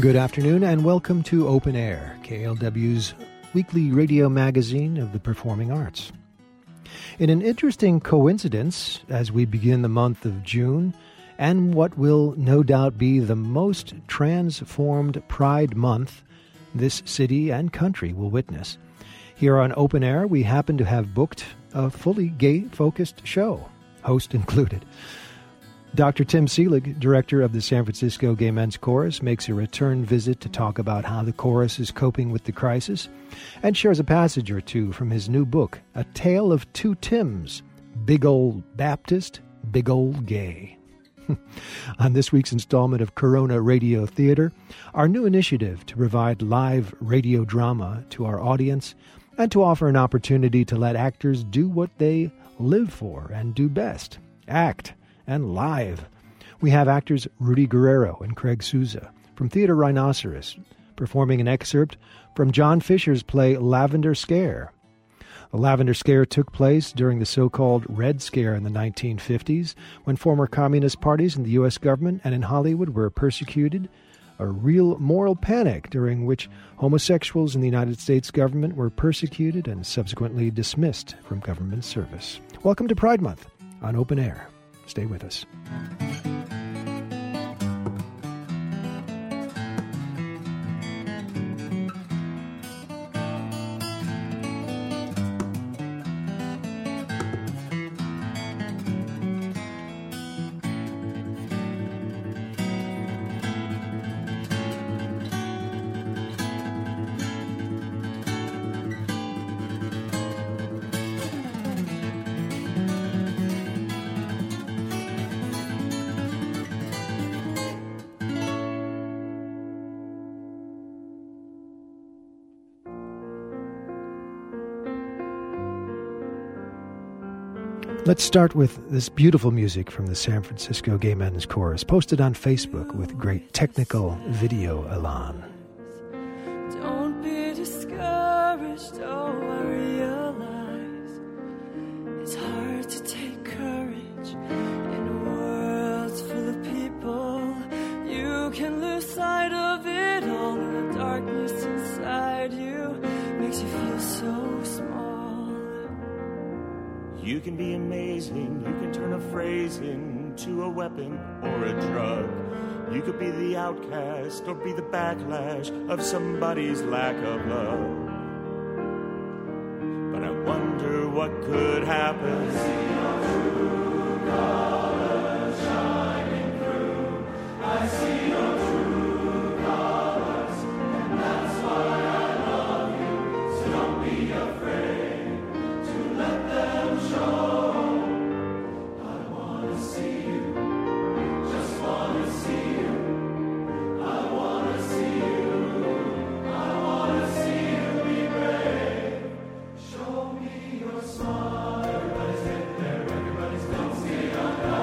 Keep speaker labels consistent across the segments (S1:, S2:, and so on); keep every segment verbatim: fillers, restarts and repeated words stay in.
S1: Good afternoon and welcome to Open Air, K L W's weekly radio magazine of the performing arts. In an interesting coincidence, as we begin the month of June, and what will no doubt be the most transformed Pride Month this city and country will witness, here on Open Air we happen to have booked a fully gay-focused show, host included. Doctor Tim Seelig, director of the San Francisco Gay Men's Chorus, makes a return visit to talk about how the chorus is coping with the crisis and shares a passage or two from his new book, A Tale of Two Tims, Big Ol' Baptist, Big Ol' Gay. On this week's installment of Corona Radio Theater, our new initiative to provide live radio drama to our audience and to offer an opportunity to let actors do what they live for and do best, act. And live, we have actors Rudy Guerrero and Craig Souza from Theater Rhinoceros performing an excerpt from John Fisher's play Lavender Scare. The Lavender Scare took place during the so-called Red Scare in the nineteen fifties, when former communist parties in the U S government and in Hollywood were persecuted, a real moral panic during which homosexuals in the United States government were persecuted and subsequently dismissed from government service. Welcome to Pride Month on Open Air. Stay with us. Let's start with this beautiful music from the San Francisco Gay Men's Chorus, posted on Facebook with great technical video elan.
S2: Don't be discouraged, oh, I realize it's hard to take courage in a world full of people. You can lose sight of it all, and the darkness inside you makes you feel so small.
S3: You can be amazing, you can turn a phrase into a weapon or a drug. You could be the outcast or be the backlash of somebody's lack of love. But I wonder what could happen. I see your true colors shining through. I see your true colors, and that's why I love you. So don't be afraid to let them show. I wanna see you, just wanna see you. I wanna see you, I wanna see you be brave. Show me your smile. Everybody's in there, everybody's dancing.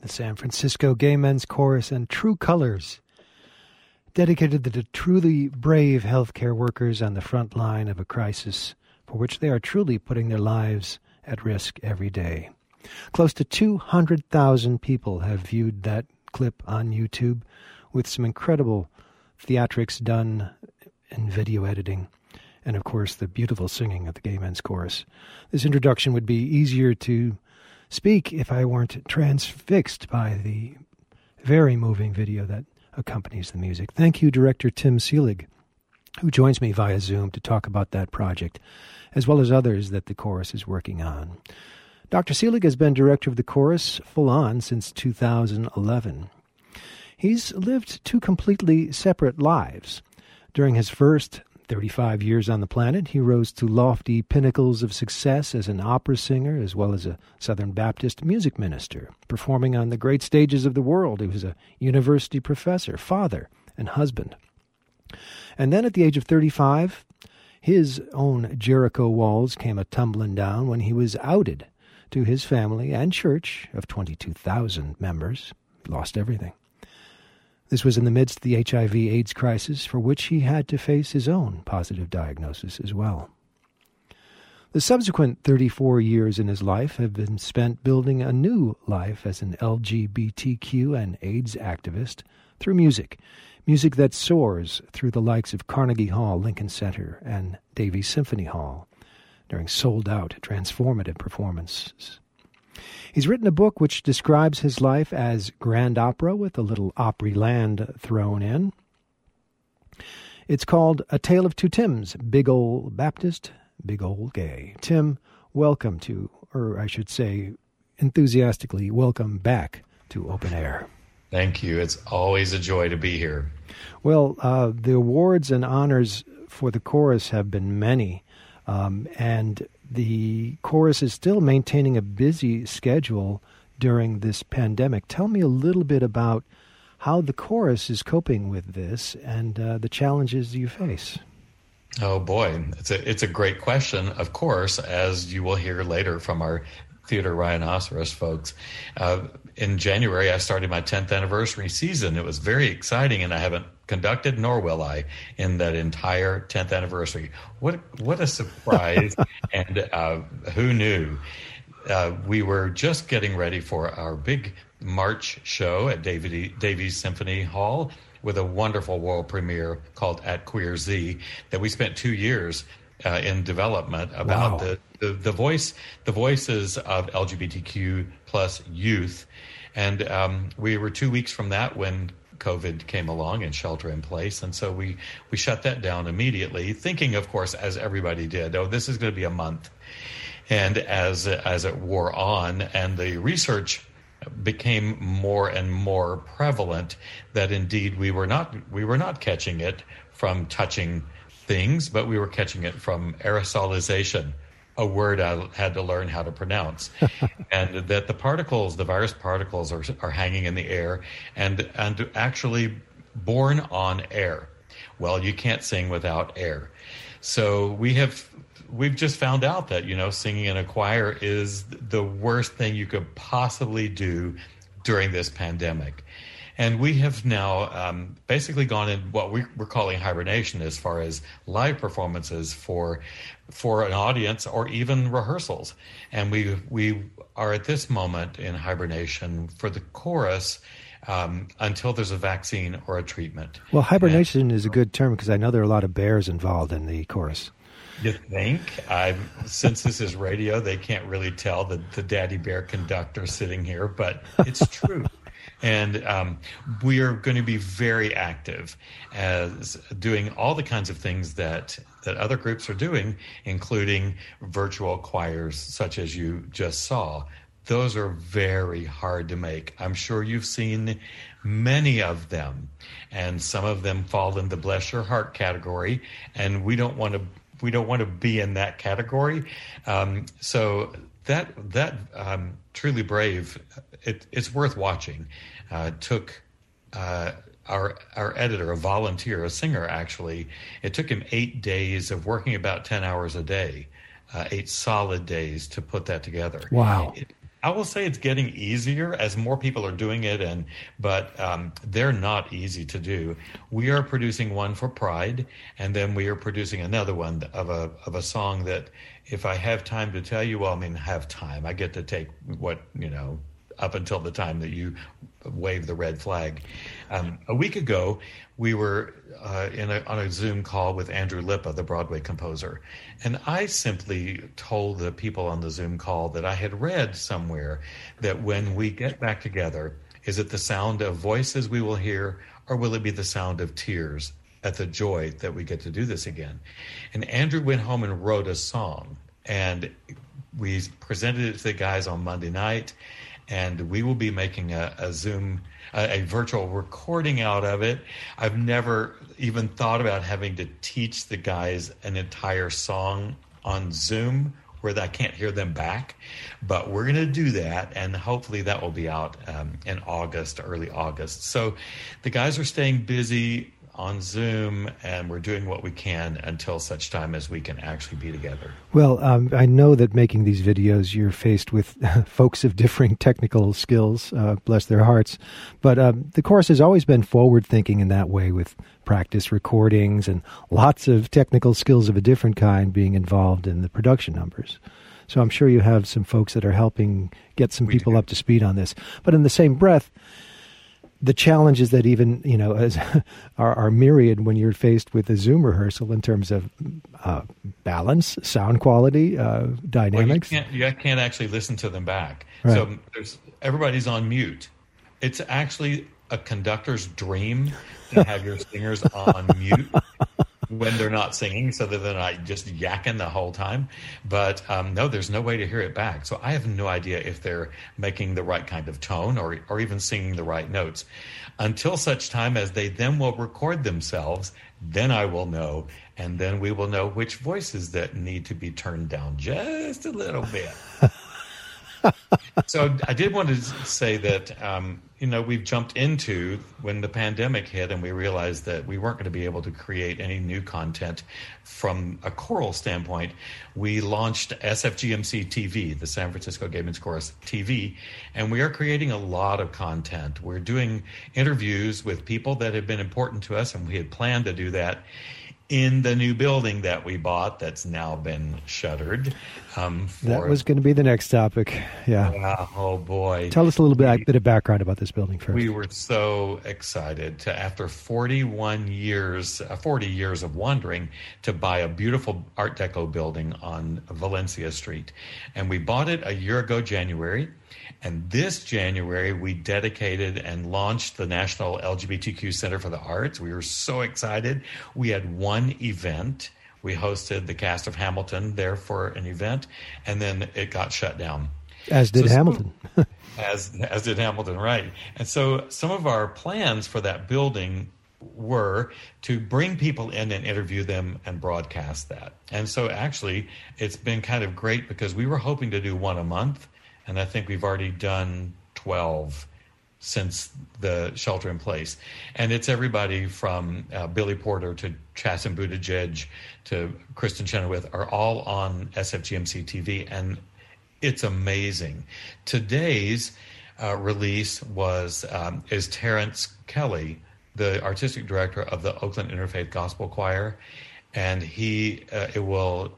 S1: San Francisco Gay Men's Chorus and True Colors, dedicated to the truly brave healthcare workers on the front line of a crisis for which they are truly putting their lives at risk every day. Close to two hundred thousand people have viewed that clip on YouTube, with some incredible theatrics done in video editing, and of course the beautiful singing of the Gay Men's Chorus. This introduction would be easier to speak if I weren't transfixed by the very moving video that accompanies the music. Thank you, Director Tim Seelig, who joins me via Zoom to talk about that project, as well as others that the chorus is working on. Doctor Seelig has been director of the chorus full-on since two thousand eleven. He's lived two completely separate lives. During his first thirty-five years on the planet, he rose to lofty pinnacles of success as an opera singer as well as a Southern Baptist music minister, performing on the great stages of the world. He was a university professor, father, and husband. And then at the age of thirty-five, his own Jericho walls came a-tumbling down when he was outed to his family and church of twenty-two thousand members. Lost everything. This was in the midst of the H I V AIDS crisis, for which he had to face his own positive diagnosis as well. The subsequent thirty-four years in his life have been spent building a new life as an L G B T Q and AIDS activist through music, music that soars through the likes of Carnegie Hall, Lincoln Center, and Davies Symphony Hall during sold-out, transformative performances. He's written a book which describes his life as grand opera with a little Opryland thrown in. It's called A Tale of Two Tims, Big Ol' Baptist, Big Ol' Gay. Tim, welcome to, or I should say enthusiastically, welcome back to Open Air.
S4: Thank you. It's always a joy to be here.
S1: Well, uh, the awards and honors for the chorus have been many, um, and the chorus is still maintaining a busy schedule during this pandemic. Tell me a little bit about how the chorus is coping with this and uh, the challenges you face.
S4: Oh boy, it's a it's a great question. Of course, as you will hear later from our Theater Rhinoceros folks, uh, in January I started my tenth anniversary season. It was very exciting, and I haven't conducted, nor will I, in that entire tenth anniversary. What what a surprise! And uh, who knew? Uh, we were just getting ready for our big March show at Davies, Davies Symphony Hall with a wonderful world premiere called At Queer Z that we spent two years uh, in development about. Wow. the, the the voice the voices of L G B T Q plus youth, and um, we were two weeks from that when COVID came along and shelter in place. And so we, we shut that down immediately, thinking, of course, as everybody did, oh, this is going to be a month. And as, as it wore on and the research became more and more prevalent, that indeed we were not, we were not catching it from touching things, but we were catching it from aerosolization, a word I had to learn how to pronounce, and that the particles, the virus particles are, are hanging in the air and, and actually born on air. Well, you can't sing without air. So we have, we've just found out that, you know, singing in a choir is the worst thing you could possibly do during this pandemic. And we have now um, basically gone in what we, we're calling hibernation as far as live performances for for an audience or even rehearsals. And we we are at this moment in hibernation for the chorus um, until there's a vaccine or a treatment.
S1: Well, hibernation and, is a good term because I know there are a lot of bears involved in the chorus.
S4: You think? I since this is radio, they can't really tell the, the daddy bear conductor sitting here, but it's true. And um, we are going to be very active as doing all the kinds of things that, that other groups are doing, including virtual choirs, such as you just saw. Those are very hard to make. I'm sure you've seen many of them, and some of them fall in the bless your heart category, and we don't want to we don't want to be in that category. Um, so that that um, Truly Brave, it, it's worth watching. Uh, took uh, our our editor, a volunteer, a singer actually, it took him eight days of working about ten hours a day, uh, eight solid days to put that together.
S1: Wow.
S4: It, I will say it's getting easier as more people are doing it, and but um, they're not easy to do. We are producing one for Pride, and then we are producing another one of a of a song that, if I have time to tell you, well, I mean, have time. I get to take what, you know, up until the time that you wave the red flag. Um, a week ago, we were uh, in a, on a Zoom call with Andrew Lippa, the Broadway composer. And I simply told the people on the Zoom call that I had read somewhere that when we get back together, is it the sound of voices we will hear, or will it be the sound of tears at the joy that we get to do this again? And Andrew went home and wrote a song, and we presented it to the guys on Monday night. And we will be making a, a Zoom, a, a virtual recording out of it. I've never even thought about having to teach the guys an entire song on Zoom where I can't hear them back. But we're going to do that, and hopefully that will be out um, in August, early August. So the guys are staying busy on Zoom, and we're doing what we can until such time as we can actually be together.
S1: Well, um, I know that making these videos, you're faced with folks of differing technical skills, uh, bless their hearts. But um, the chorus has always been forward-thinking in that way, with practice recordings and lots of technical skills of a different kind being involved in the production numbers. So I'm sure you have some folks that are helping get some we people do. up to speed on this. But in the same breath, the challenges that even, you know, as are, are myriad when you're faced with a Zoom rehearsal in terms of uh, balance, sound quality, uh, dynamics.
S4: Well, you, can't, you can't actually listen to them back.
S1: Right.
S4: So there's, everybody's on mute. It's actually a conductor's dream to have your singers on mute when they're not singing, so that they're not just yakking the whole time. But um, no, there's no way to hear it back. So I have no idea if they're making the right kind of tone or or even singing the right notes. Until such time as they then will record themselves, then I will know, and then we will know which voices that need to be turned down just a little bit. So I did want to say that, um, you know, we've jumped into when the pandemic hit and we realized that we weren't going to be able to create any new content from a choral standpoint. We launched S F G M C T V, the San Francisco Gay Men's Chorus T V, and we are creating a lot of content. We're doing interviews with people that have been important to us, and we had planned to do that in the new building that we bought that's now been shuttered. Um, for,
S1: that was going to be the next topic. Yeah.
S4: Uh, oh, boy.
S1: Tell us a little bit, we, bit of background about this building first.
S4: We were so excited to, after forty-one years, uh, forty years of wandering, to buy a beautiful Art Deco building on Valencia Street. And we bought it a year ago, January. And this January, we dedicated and launched the National L G B T Q Center for the Arts. We were so excited. We had one event. We hosted the cast of Hamilton there for an event, and then it got shut down.
S1: As did so Hamilton.
S4: as as did Hamilton, right. And so some of our plans for that building were to bring people in and interview them and broadcast that. And so actually, it's been kind of great because we were hoping to do one a month, and I think we've already done twelve since the shelter in place. And it's everybody from uh, Billy Porter to Chasten Buttigieg to Kristen Chenoweth are all on S F G M C T V, and it's amazing. Today's uh, release was um, is Terrence Kelly, the artistic director of the Oakland Interfaith Gospel Choir, and he uh, it will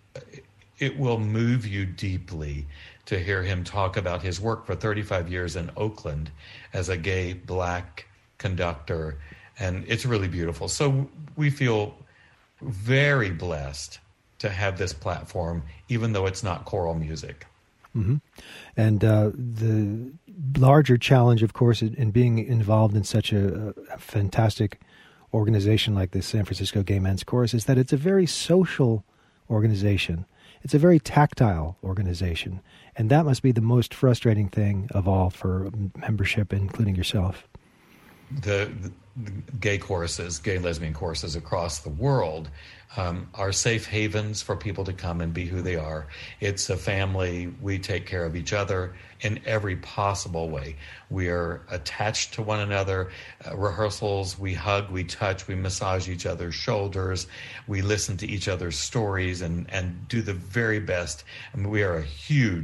S4: it will move you deeply to hear him talk about his work for thirty-five years in Oakland as a gay black conductor. And it's really beautiful. So we feel very blessed to have this platform, even though it's not choral music.
S1: Mm-hmm. And uh, the larger challenge, of course, in, in being involved in such a, a fantastic organization like the San Francisco Gay Men's Chorus is that it's a very social organization. It's a very tactile organization, and that must be the most frustrating thing of all for membership, including yourself.
S4: The, the gay choruses, gay lesbian choruses across the world um, are safe havens for people to come and be who they are. It's a family. We take care of each other in every possible way. We are attached to one another. Uh, rehearsals, we hug, we touch, we massage each other's shoulders. We listen to each other's stories and, and do the very best. I mean, we are a huge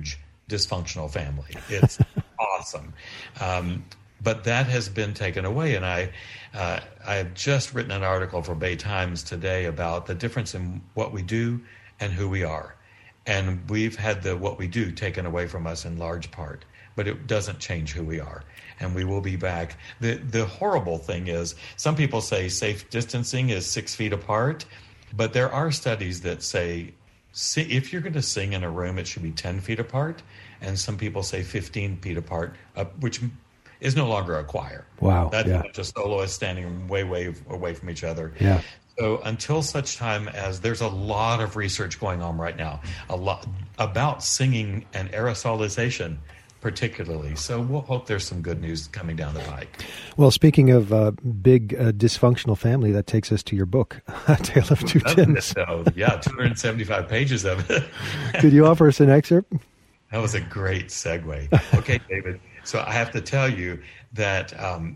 S4: dysfunctional family. It's awesome. Um, but that has been taken away. And I, uh, I have just written an article for Bay Times today about the difference in what we do and who we are. And we've had the what we do taken away from us in large part, but it doesn't change who we are. And we will be back. The the horrible thing is, some people say safe distancing is six feet apart, but there are studies that say if you're going to sing in a room, it should be ten feet apart. And some people say fifteen feet apart, uh, which is no longer a choir.
S1: Wow.
S4: That's
S1: yeah.
S4: just soloists standing way, way away from each other.
S1: Yeah.
S4: So until such time as there's a lot of research going on right now, a lot about singing and aerosolization particularly. So we'll hope there's some good news coming down the pike.
S1: Well, speaking of uh, big uh, dysfunctional family, that takes us to your book, A Tale of Two Tims.
S4: So, yeah, two hundred seventy-five pages of it.
S1: Could you offer us an excerpt?
S4: That was a great segue. Okay, David. So I have to tell you that um,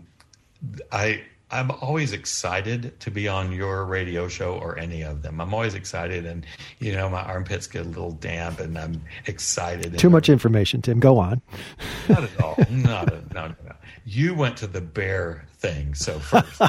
S4: I... I'm always excited to be on your radio show or any of them. I'm always excited, and, you know, my armpits get a little damp, and I'm excited.
S1: Too much information, Tim. Go on.
S4: Not at all. Not a, no, no, no. You went to the bear thing, so first.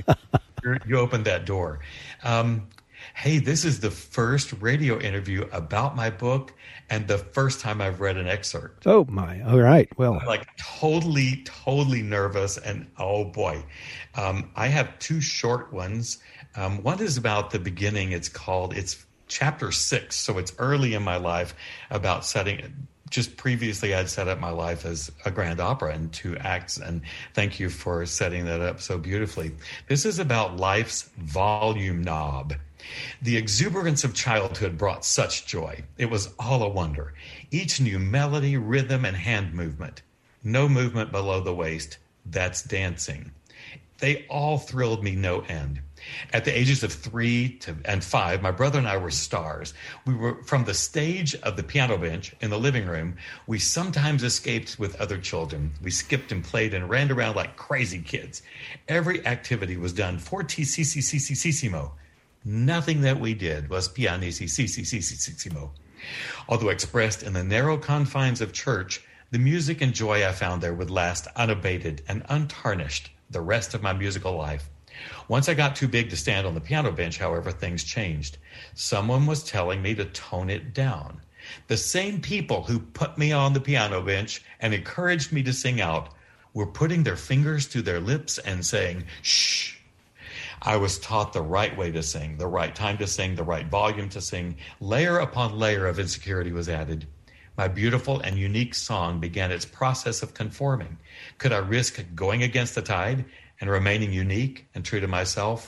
S4: you, you opened that door. Um, hey, this is the first radio interview about my book, and the first time I've read an excerpt.
S1: Oh, my. All right. Well,
S4: I'm like totally, totally nervous. And oh, boy, um, I have two short ones. Um, one is about the beginning. It's called, it's chapter six. So it's early in my life about setting, just previously I'd set up my life as a grand opera in two acts. And thank you for setting that up so beautifully. This is about life's volume knob. The exuberance of childhood brought such joy. It was all a wonder. Each new melody, rhythm, and hand movement. No movement below the waist. That's dancing. They all thrilled me no end. At the ages of three to, and five, my brother and I were stars. We were from the stage of the piano bench in the living room. We sometimes escaped with other children. We skipped and played and ran around like crazy kids. Every activity was done fortissimo. Nothing that we did was pianissimo. Although expressed in the narrow confines of church, the music and joy I found there would last unabated and untarnished the rest of my musical life. Once I got too big to stand on the piano bench, however, things changed. Someone was telling me to tone it down. The same people who put me on the piano bench and encouraged me to sing out were putting their fingers to their lips and saying, shh. I was taught the right way to sing, the right time to sing, the right volume to sing. Layer upon layer of insecurity was added. My beautiful and unique song began its process of conforming. Could I risk going against the tide and remaining unique and true to myself?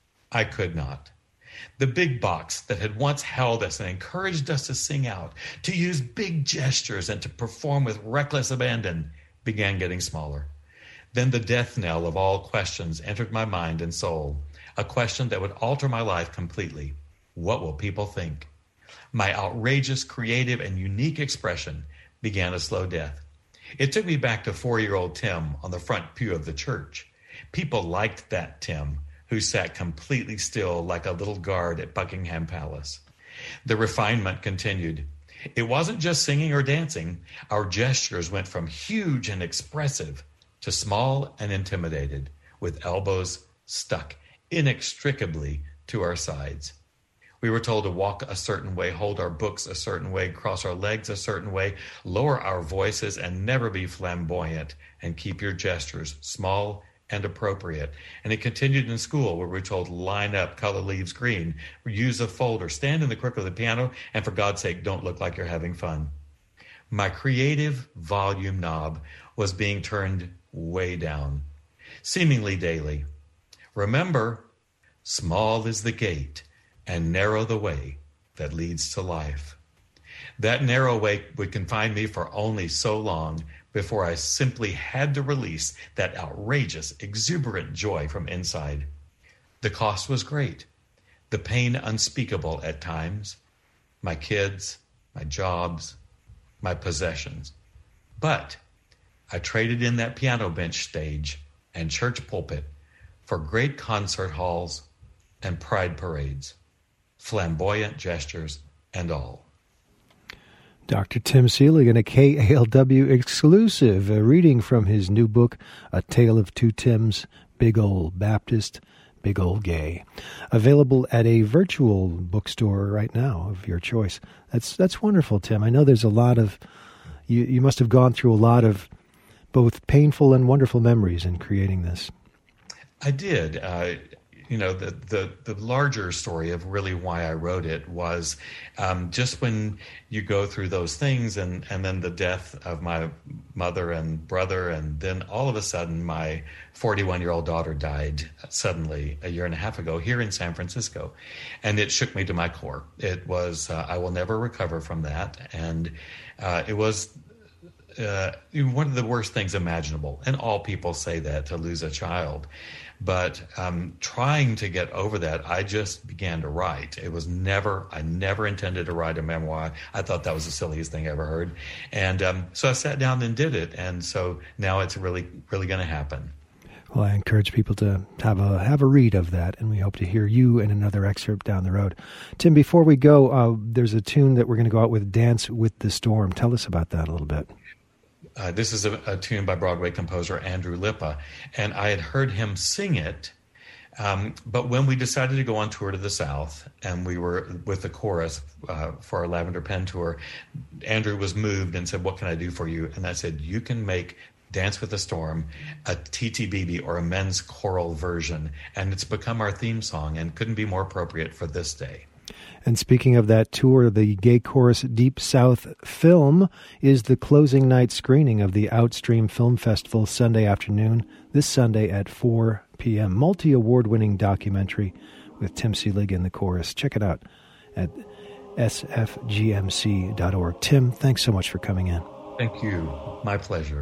S4: I could not. The big box that had once held us and encouraged us to sing out, to use big gestures and to perform with reckless abandon, began getting smaller. Then the death knell of all questions entered my mind and soul, a question that would alter my life completely. What will people think? My outrageous, creative, and unique expression began a slow death. It took me back to four-year-old Tim on the front pew of the church. People liked that Tim, who sat completely still like a little guard at Buckingham Palace. The refinement continued. It wasn't just singing or dancing. Our gestures went from huge and expressive to small and intimidated, with elbows stuck inextricably to our sides. We were told to walk a certain way, hold our books a certain way, cross our legs a certain way, lower our voices, and never be flamboyant, and keep your gestures small and appropriate. And it continued in school, where we were told, line up, color leaves green, use a folder, stand in the crook of the piano, and for God's sake, don't look like you're having fun. My creative volume knob was being turned way down, seemingly daily. Remember, small is the gate and narrow the way that leads to life. That narrow way would confine me for only so long before I simply had to release that outrageous, exuberant joy from inside. The cost was great, the pain unspeakable at times, my kids, my jobs, my possessions. But I traded in that piano bench stage and church pulpit for great concert halls and pride parades, flamboyant gestures and all.
S1: Doctor Tim Seelig in a K A L W exclusive, a reading from his new book, A Tale of Two Tims, Big Ol' Baptist, Big Ol' Gay. Available at a virtual bookstore right now of your choice. That's that's wonderful, Tim. I know there's a lot of, you, you must have gone through a lot of both painful and wonderful memories in creating this.
S4: I did. Uh, you know, the, the, the larger story of really why I wrote it was um, just when you go through those things and, and then the death of my mother and brother, and then all of a sudden my forty-one-year-old daughter died suddenly a year and a half ago here in San Francisco. And it shook me to my core. It was, uh, I will never recover from that. And uh, it was uh, one of the worst things imaginable. And all people say that, to lose a child. But um, trying to get over that, I just began to write. It was never, I never intended to write a memoir. I thought that was the silliest thing I ever heard. And um, so I sat down and did it. And so now it's really, really going to happen.
S1: Well, I encourage people to have a have a read of that, and we hope to hear you in another excerpt down the road. Tim, before we go, uh, there's a tune that we're going to go out with, Dance with the Storm. Tell us about that a little bit.
S4: Uh, this is a, a tune by Broadway composer Andrew Lippa, and I had heard him sing it, um, but when we decided to go on tour to the South, and we were with the chorus uh, for our Lavender Pen tour, Andrew was moved and said, "What can I do for you?" And I said, "You can make Dance with the Storm a T T B B, or a men's choral version," and it's become our theme song and couldn't be more appropriate for this day.
S1: And speaking of that tour, the Gay Chorus Deep South film is the closing night screening of the Outstream Film Festival Sunday afternoon, this Sunday at four p.m. Multi-award-winning documentary with Tim Seelig in the chorus. Check it out at s f g m c dot org. Tim, thanks so much for coming in.
S4: Thank you. My pleasure.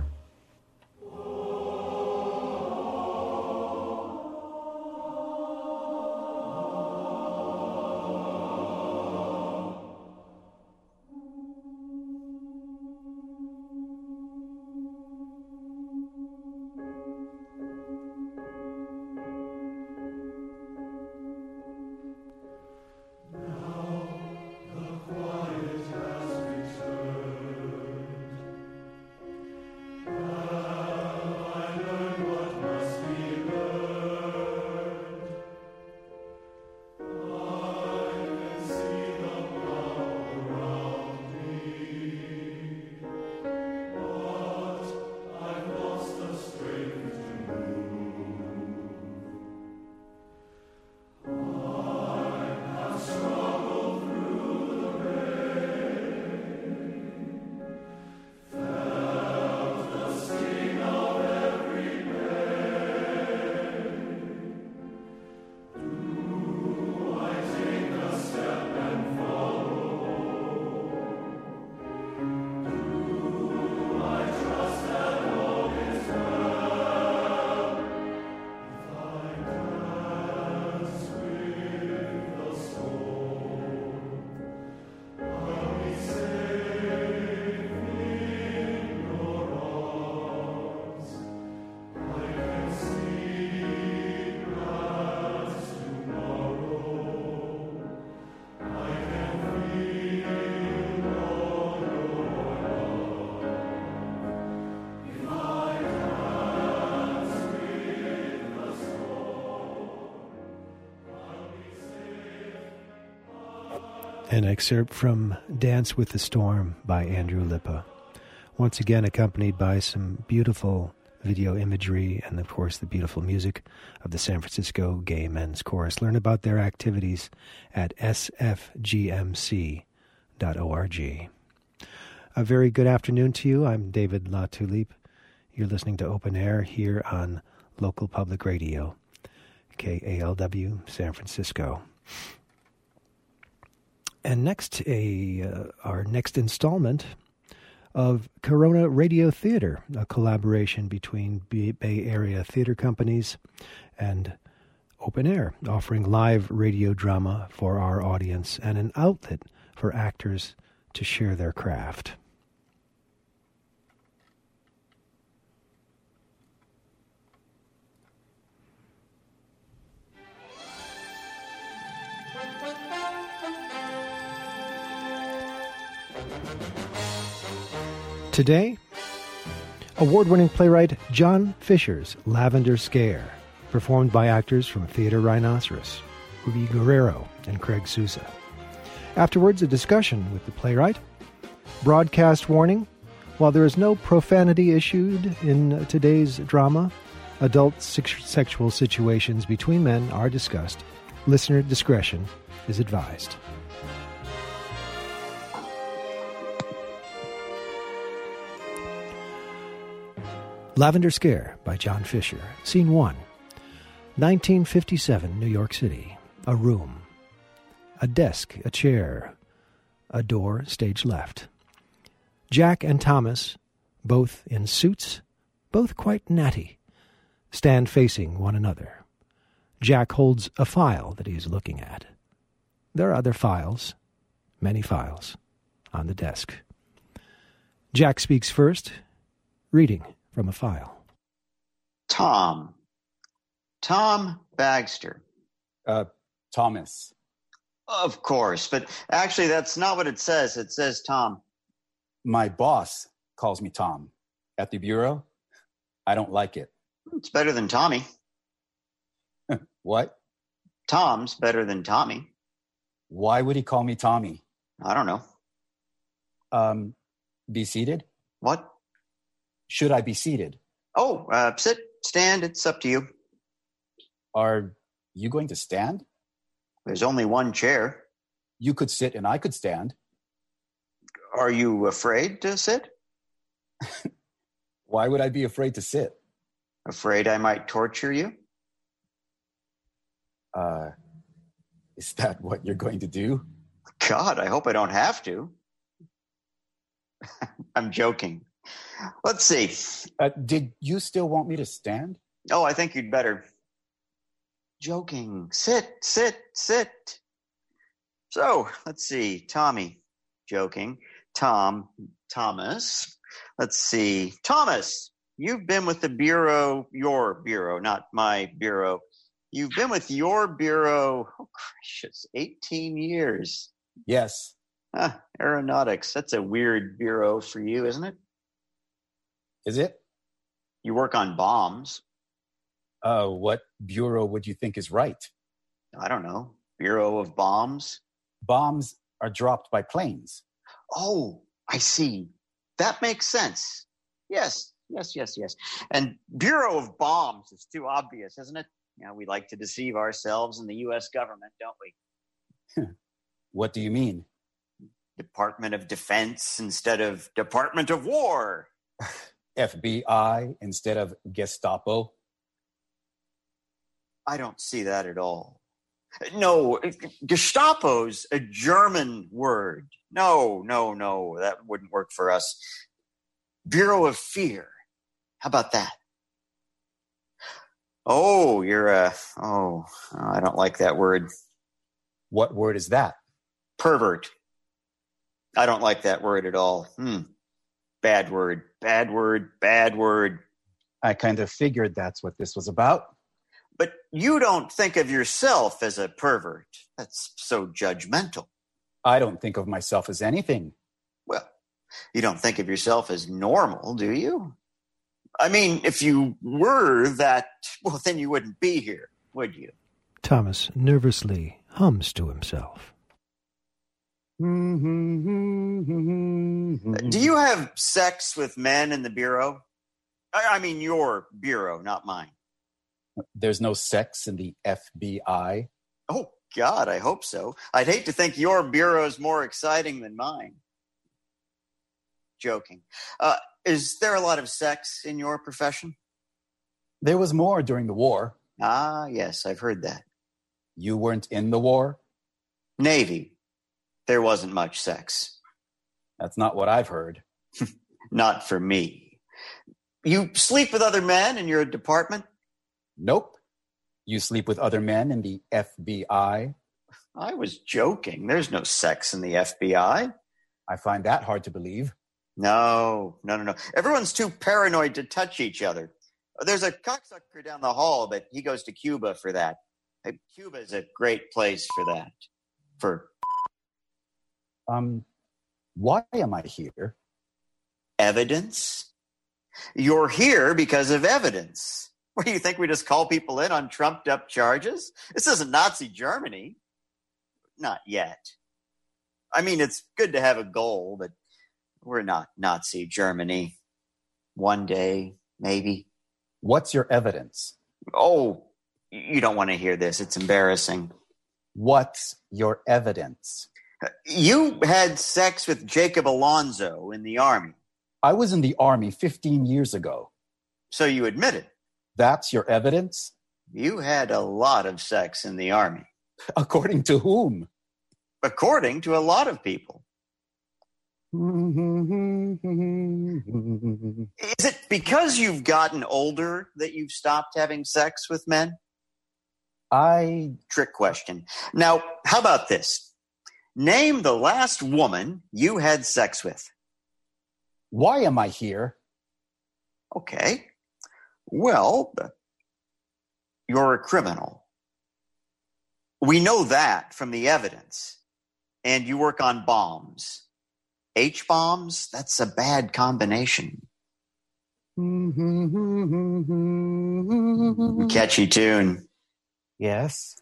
S1: An excerpt from Dance with the Storm by Andrew Lippa. Once again accompanied by some beautiful video imagery and, of course, the beautiful music of the San Francisco Gay Men's Chorus. Learn about their activities at s f g m c dot org. A very good afternoon to you. I'm David LaTulipe. You're listening to Open Air here on local public radio, K A L W San Francisco. And next, a uh, our next installment of Corona Radio Theater, a collaboration between Bay Area theater companies and Open Air, offering live radio drama for our audience and an outlet for actors to share their craft.
S5: Thank you.
S1: Today, award-winning playwright John Fisher's Lavender Scare, performed by actors from Theater Rhinoceros, Rudy Guerrero and Craig Sousa. Afterwards, a discussion with the playwright. Broadcast warning: while there is no profanity issued in today's drama, adult sex- sexual situations between men are discussed. Listener discretion is advised. Lavender Scare by John Fisher. Scene one. nineteen fifty-seven, New York City. A room. A desk, a chair. A door, stage left. Jack and Thomas, both in suits, both quite natty, stand facing one another. Jack holds a file that he is looking at. There are other files, many files, on the desk. Jack speaks first, reading from a file.
S5: Tom. Tom Bagster.
S6: Uh, Thomas.
S5: Of course, but actually that's not what it says. It says Tom.
S6: My boss calls me Tom. At the bureau, I don't like it.
S5: It's better than Tommy.
S6: What?
S5: Tom's better than Tommy.
S6: Why would he call me Tommy?
S5: I don't know.
S6: Um, be seated?
S5: What?
S6: Should I be seated?
S5: Oh, uh, sit, stand, it's up to you.
S6: Are you going to stand?
S5: There's only one chair.
S6: You could sit and I could stand.
S5: Are you afraid to sit?
S6: Why would I be afraid to sit?
S5: Afraid I might torture you?
S6: Uh, is that what you're going to do?
S5: God, I hope I don't have to. I'm joking. Let's see.
S6: Uh, did you still want me to stand?
S5: Oh, I think you'd better. Joking. Sit, sit, sit. So, let's see. Tommy. Joking. Tom. Thomas. Let's see. Thomas, you've been with the Bureau, your Bureau, not my Bureau. You've been with your Bureau, oh, gracious, eighteen years.
S6: Yes.
S5: Ah, aeronautics. That's a weird Bureau for you, isn't it?
S6: Is it?
S5: You work on bombs.
S6: Uh, what bureau would you think is right?
S5: I don't know. Bureau of Bombs?
S6: Bombs are dropped by planes.
S5: Oh, I see. That makes sense. Yes, yes, yes, yes. And Bureau of Bombs is too obvious, isn't it? You know, we like to deceive ourselves and the U S government, don't we?
S6: What do you mean?
S5: Department of Defense instead of Department of War.
S6: F B I instead of Gestapo.
S5: I don't see that at all. No, Gestapo's a German word. No, no, no, that wouldn't work for us. Bureau of Fear. How about that? Oh, you're a, oh, I don't like that word.
S6: What word is that?
S5: Pervert. I don't like that word at all. Hmm. Bad word, bad word, bad word.
S6: I kind of figured that's what this was about.
S5: But you don't think of yourself as a pervert. That's so judgmental.
S6: I don't think of myself as anything.
S5: Well, you don't think of yourself as normal, do you? I mean, if you were that, well, then you wouldn't be here, would you?
S1: Thomas nervously hums to himself.
S5: Do you have sex with men in the Bureau? I, I mean, your Bureau, not mine.
S6: There's no sex in the F B I.
S5: Oh, God, I hope so. I'd hate to think your Bureau's more exciting than mine. Joking. Uh, is there a lot of sex in your profession?
S6: There was more during the war.
S5: Ah, yes, I've heard that.
S6: You weren't in the war?
S5: Navy. There wasn't much sex.
S6: That's not what I've heard.
S5: Not for me. You sleep with other men in your department?
S6: Nope. You sleep with other men in the F B I?
S5: I was joking. There's no sex in the F B I.
S6: I find that hard to believe.
S5: No, no, no, no. Everyone's too paranoid to touch each other. There's a cocksucker down the hall, but he goes to Cuba for that. Cuba is a great place for that. For
S6: Um, why am I here?
S5: Evidence? You're here because of evidence. What, do you think we just call people in on trumped up charges? This isn't Nazi Germany. Not yet. I mean, it's good to have a goal, but we're not Nazi Germany. One day, maybe.
S6: What's your evidence?
S5: Oh, you don't want to hear this. It's embarrassing.
S6: What's your evidence?
S5: You had sex with Jacob Alonso in the Army.
S6: I was in the Army fifteen years ago.
S5: So you admit it.
S6: That's your evidence?
S5: You had a lot of sex in the Army.
S6: According to whom?
S5: According to a lot of people. Is it because you've gotten older that you've stopped having sex with men?
S6: I...
S5: Trick question. Now, how about this? Name the last woman you had sex with.
S6: Why am I here?
S5: Okay. Well, you're a criminal. We know that from the evidence. And you work on bombs. H-bombs? That's a bad combination. Catchy tune.
S6: Yes.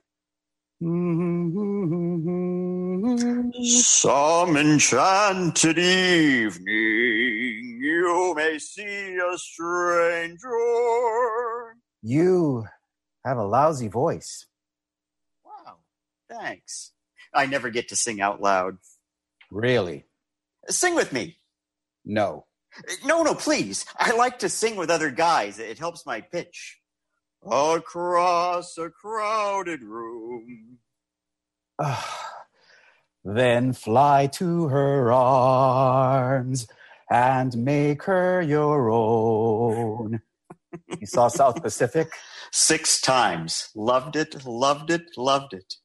S5: Some enchanted evening, you may see a stranger.
S6: You have a lousy voice.
S5: Wow, thanks. I never get to sing out loud.
S6: Really?
S5: Sing with me.
S6: No.
S5: No, no, please. I like to sing with other guys. It helps my pitch. Across a crowded room.
S6: Then fly to her arms and make her your own. You saw South Pacific?
S5: Six times. Loved it, loved it, loved it.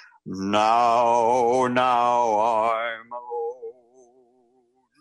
S5: Now, now I'm alone.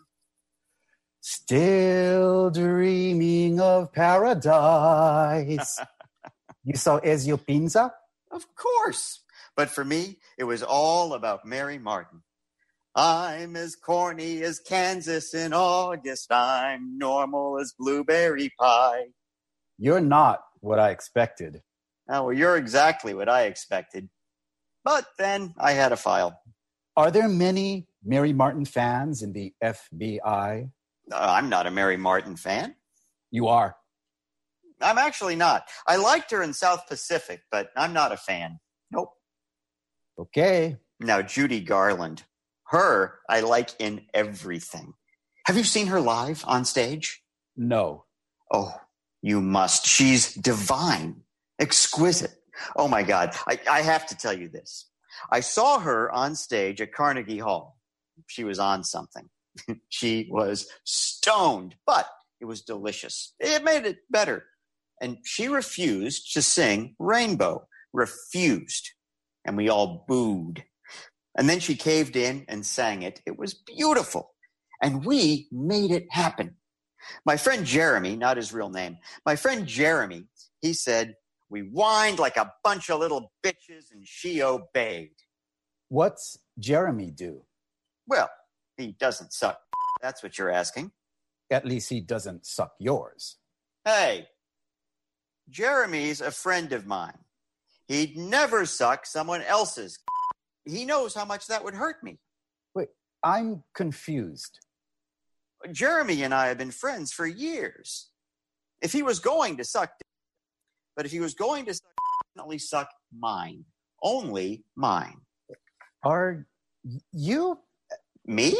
S6: Still dreaming of paradise. You saw Ezio Pinza?
S5: Of course. But for me, it was all about Mary Martin. I'm as corny as Kansas in August. I'm normal as blueberry pie.
S6: You're not what I expected.
S5: Oh, well, you're exactly what I expected. But then I had a file.
S6: Are there many Mary Martin fans in the F B I?
S5: Uh, I'm not a Mary Martin fan.
S6: You are.
S5: I'm actually not. I liked her in South Pacific, but I'm not a fan. Nope.
S6: Okay.
S5: Now, Judy Garland. Her, I like in everything. Have you seen her live on stage?
S6: No.
S5: Oh, you must. She's divine, exquisite. Oh, my God. I, I have to tell you this. I saw her on stage at Carnegie Hall. She was on something. She was stoned, but it was delicious. It made it better. And she refused to sing Rainbow. Refused. And we all booed. And then she caved in and sang it. It was beautiful. And we made it happen. My friend Jeremy, not his real name, my friend Jeremy, he said, we whined like a bunch of little bitches and she obeyed.
S6: What's Jeremy do?
S5: Well, he doesn't suck. That's what you're asking.
S6: At least he doesn't suck yours.
S5: Hey, Jeremy's a friend of mine. He'd never suck someone else's. He knows how much that would hurt me.
S6: Wait, I'm confused.
S5: Jeremy and I have been friends for years. If he was going to suck, but if he was going to suck, definitely suck mine. Only mine.
S6: Are you?
S5: Me?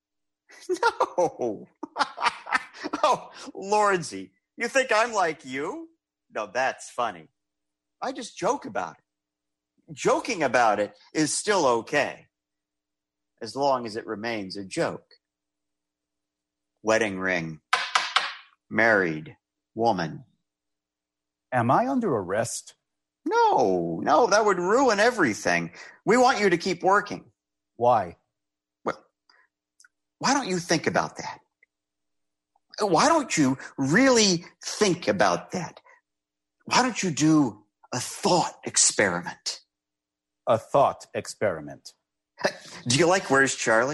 S5: No. Oh, Lordsy, you think I'm like you? No, that's funny. I just joke about it. Joking about it is still okay, as long as it remains a joke. Wedding ring. Married woman.
S6: Am I under arrest?
S5: No, no, that would ruin everything. We want you to keep working.
S6: Why?
S5: Well, why don't you think about that? Why don't you really think about that? Why don't you do a thought experiment?
S6: A thought experiment.
S5: Do you like Where's Charlie?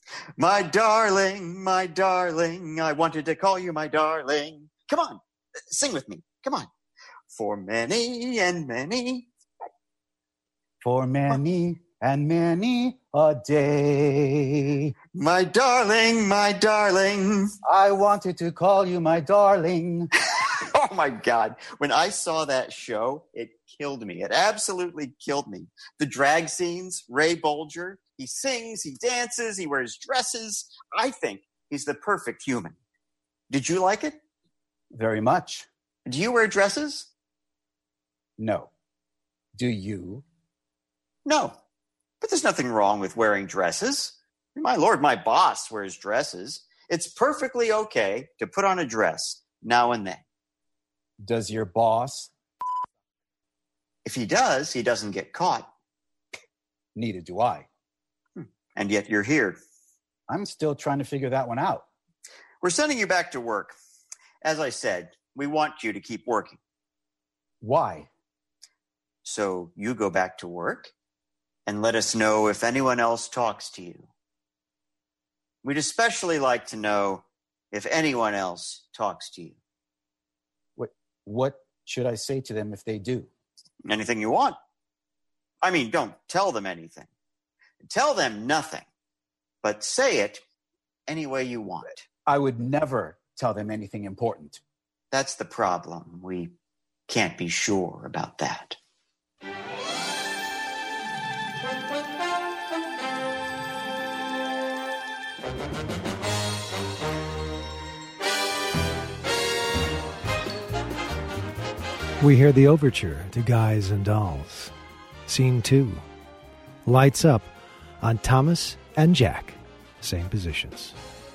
S5: My darling, my darling, I wanted to call you my darling. Come on, sing with me. Come on. For many and many.
S6: For many and many a day.
S5: My darling, my darling.
S6: I wanted to call you my darling.
S5: Oh my God. When I saw that show, it killed me. It absolutely killed me. The drag scenes, Ray Bolger, he sings, he dances, he wears dresses. I think he's the perfect human. Did you like it?
S6: Very much.
S5: Do you wear dresses?
S6: No. Do you?
S5: No. But there's nothing wrong with wearing dresses. My Lord, my boss wears dresses. It's perfectly okay to put on a dress now and then.
S6: Does your boss?
S5: If he does, he doesn't get caught.
S6: Neither do I.
S5: And yet you're here.
S6: I'm still trying to figure that one out.
S5: We're sending you back to work. As I said, we want you to keep working.
S6: Why?
S5: So you go back to work and let us know if anyone else talks to you. We'd especially like to know if anyone else talks to you.
S6: What, what should I say to them if they do?
S5: Anything you want. I mean, don't tell them anything. Tell them nothing, but say it any way you want.
S6: I would never tell them anything important.
S5: That's the problem. We can't be sure about that.
S1: We hear the overture to Guys and Dolls. Scene two. Lights up on Thomas and Jack. Same positions.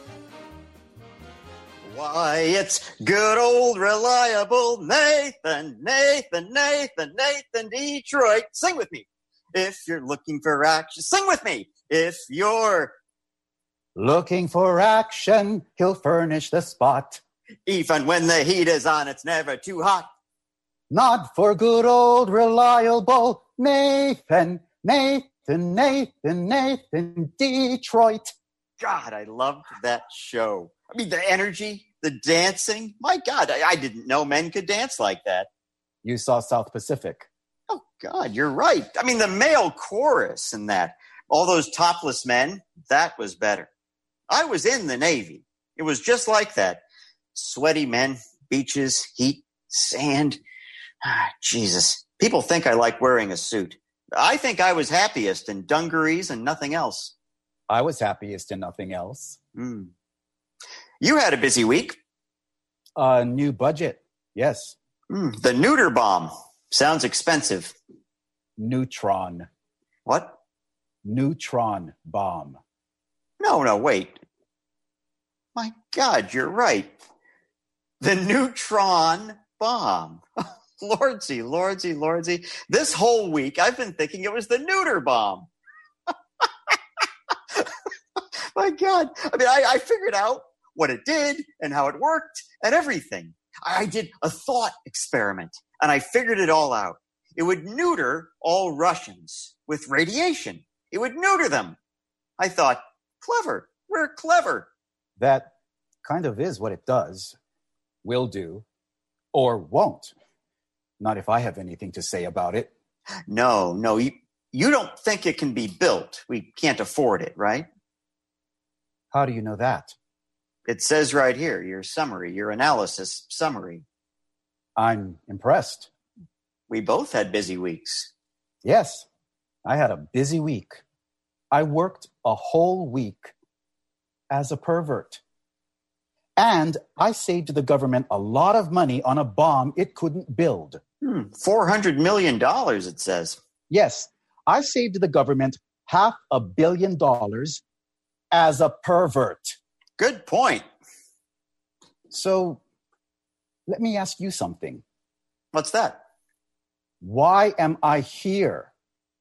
S5: Why, it's good old reliable Nathan, Nathan, Nathan, Nathan Detroit. Sing with me. If you're looking for action, sing with me. If you're
S6: looking for action, he'll furnish the spot.
S5: Even when the heat is on, it's never too hot.
S6: Not for good old reliable Nathan, Nathan, Nathan, Nathan Detroit.
S5: God, I loved that show. I mean, the energy, the dancing. My God, I, I didn't know men could dance like that.
S6: You saw South Pacific.
S5: Oh, God, you're right. I mean, the male chorus and that, all those topless men, that was better. I was in the Navy. It was just like that. Sweaty men, beaches, heat, sand. Ah, Jesus. People think I like wearing a suit. I think I was happiest in dungarees and nothing else.
S6: I was happiest in nothing else.
S5: Mm. You had a busy week.
S6: A new budget, yes.
S5: Mm. The neuter bomb. Sounds expensive.
S6: Neutron.
S5: What?
S6: Neutron bomb.
S5: No, no, wait. My God, you're right. The neutron bomb. Lordsy, Lordsy, Lordsy. This whole week, I've been thinking it was the neuter bomb. My God. I mean, I, I figured out what it did and how it worked and everything. I did a thought experiment, and I figured it all out. It would neuter all Russians with radiation. It would neuter them. I thought, clever. We're clever.
S6: That kind of is what it does. Will do. Or won't. Not if I have anything to say about it.
S5: No, no. You, you don't think it can be built. We can't afford it, right?
S6: How do you know that?
S5: It says right here, your summary, your analysis summary.
S6: I'm impressed.
S5: We both had busy weeks.
S6: Yes, I had a busy week. I worked a whole week as a pervert. And I saved the government a lot of money on a bomb it couldn't build.
S5: Hmm, four hundred million dollars, it says.
S6: Yes, I saved the government half a billion dollars as a pervert.
S5: Good point.
S6: So, let me ask you something.
S5: What's that?
S6: Why am I here?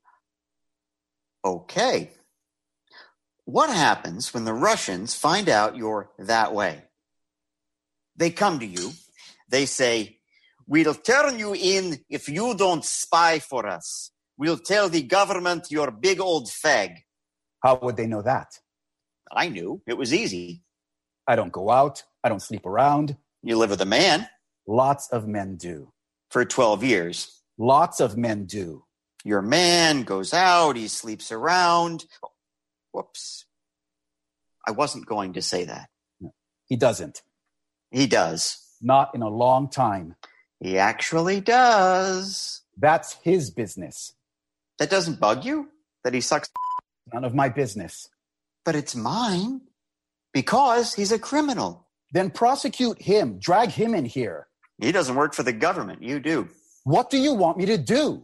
S5: Okay. What happens when the Russians find out you're that way? They come to you. They say, we'll turn you in if you don't spy for us. We'll tell the government you're a big old fag.
S6: How would they know that?
S5: I knew. It was easy.
S6: I don't go out. I don't sleep around.
S5: You live with a man.
S6: Lots of men do.
S5: For twelve years.
S6: Lots of men do.
S5: Your man goes out. He sleeps around. Whoops. I wasn't going to say that.
S6: No, he doesn't.
S5: He does.
S6: Not in a long time.
S5: He actually does.
S6: That's his business.
S5: That doesn't bug you? That he sucks?
S6: None of my business.
S5: But it's mine. Because he's a criminal.
S6: Then prosecute him. Drag him in here.
S5: He doesn't work for the government. You do.
S6: What do you want me to do?